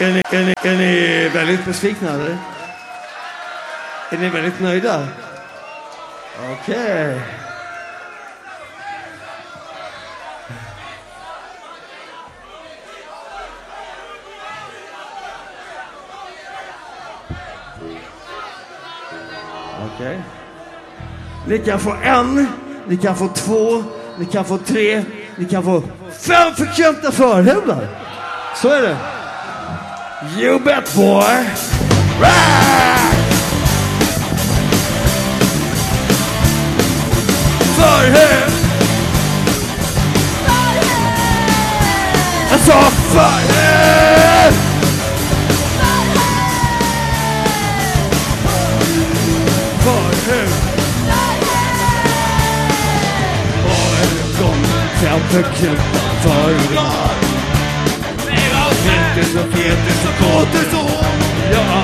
Är ni väldigt besvikna eller? Är ni väldigt nöjda? Okej. Okej. Ni kan få en, ni kan få två, ni kan få tre, ni kan få 5 förkrömta förhävlar. Så är det. You bet boy. Förhäv. Jag sa förhäv. Förhäv. Fem förkrömta förhävlar. Inte så fet, så kåt, så hård. Ja,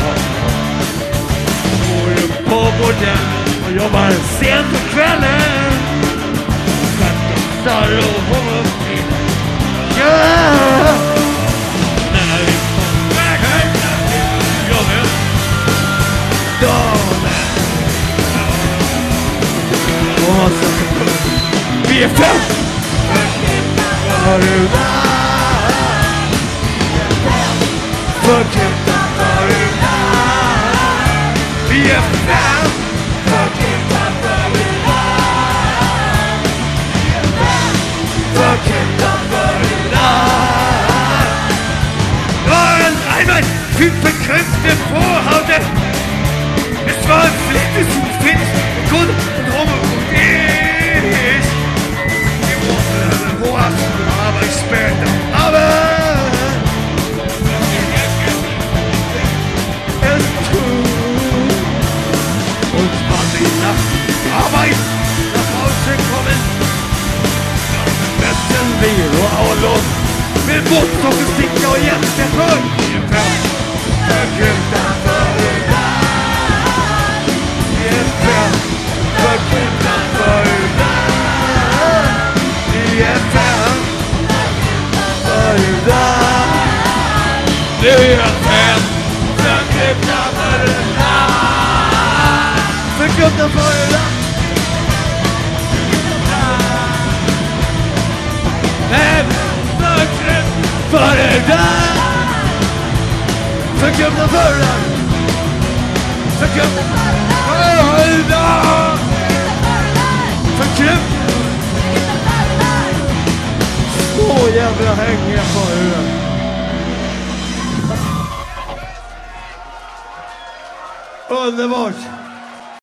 går upp på borden och jobbar sent på kvällen. Skrattar och håller upp in. Ja! När vi får väg hem till jobbet. Dagen. Och så vi är 5. Var du där? Förkrömta förhävlar. Vi är 5. Förkrömta förhävlar. Förkrömta förhävlar. Einmal 5 förkrömta förhävlar. Es war ein flittes und fit und gut und rum und ich. Die Woche hoch, aber ich später. Aber Arbeit nach Hause kommen. Besten Bier och Aulon med båt och sticka och jätteför. Vi är 5 förkrömta förhävlar. Vi är 5 förkrömta förhävlar. Vi är 5 förhävlar. Vi är 5 förkrömta förhävlar. Förkrömta förhävlar. 5 förkrömta förhävlar. Förkrömta förhävlar. Förkrömta förhävlar. Förkrömta. Så jävla hängiga förhävlar. Underbart.